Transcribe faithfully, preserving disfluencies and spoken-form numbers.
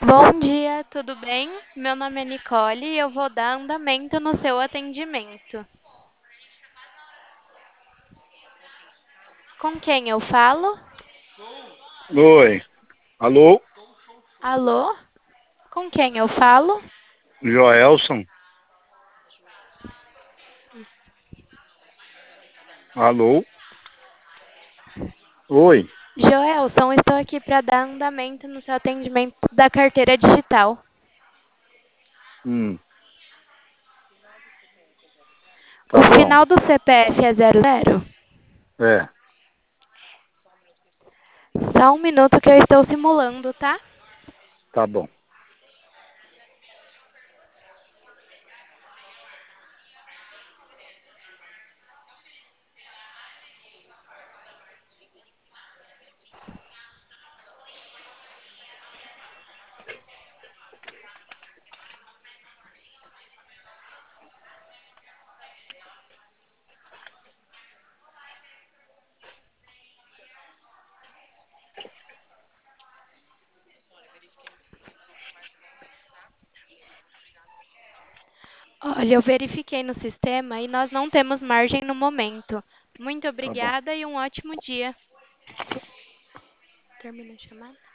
Bom dia, tudo bem? Meu nome é Nicole e eu vou dar andamento no seu atendimento. Com quem eu falo? Oi. Alô? Alô? Com quem eu falo? Joelson? Alô? Oi. Joelson, estou aqui para dar andamento no seu atendimento da carteira digital. Hum, O tá bom. final do C P F é zero zero? É, Só um minuto que eu estou simulando, tá? tá bom. Olha, eu verifiquei no sistema e nós não temos margem no momento. Muito Tá bom. obrigada e um ótimo dia. Termina a chamada?